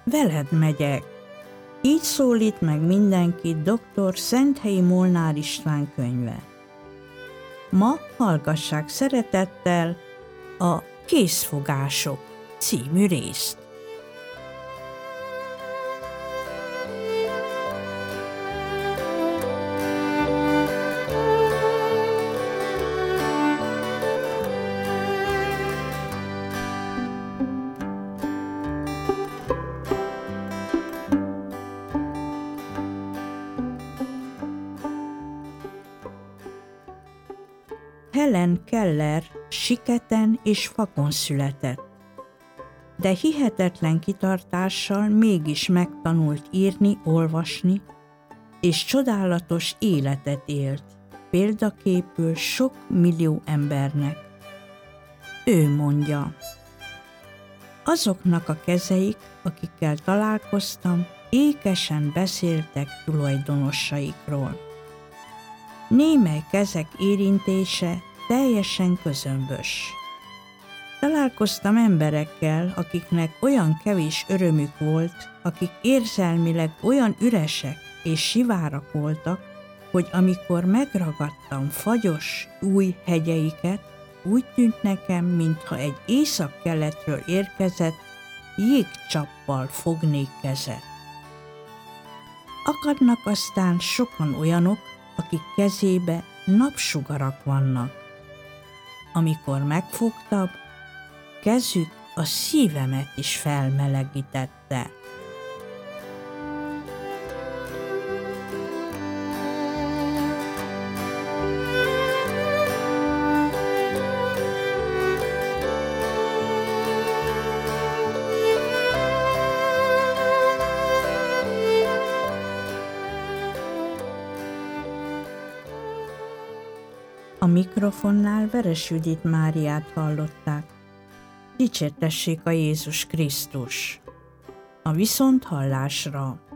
veled megyek. Így szólít meg mindenkit dr. Szenthelyi Molnár István könyve. Ma hallgassák szeretettel a Készfogások című részt. Helen Keller siketen és vakon született, de hihetetlen kitartással mégis megtanult írni, olvasni, és csodálatos életet élt, példaképül sok millió embernek. Ő mondja: azoknak a kezeik, akikkel találkoztam, ékesen beszéltek tulajdonosaikról. Némely kezek érintése teljesen közömbös. Találkoztam emberekkel, akiknek olyan kevés örömük volt, akik érzelmileg olyan üresek és sivárak voltak, hogy amikor megragadtam fagyos, új hegyeiket, úgy tűnt nekem, mintha egy északkeletről érkezett jégcsappal fognék kezet. Akadnak aztán sokan olyanok, akik kezébe napsugarak vannak. Amikor megfogtam, kezük a szívemet is felmelegítette. A mikrofonnál Veres Judit Máriát hallották. Dicsértessék a Jézus Krisztus! A viszonthallásra!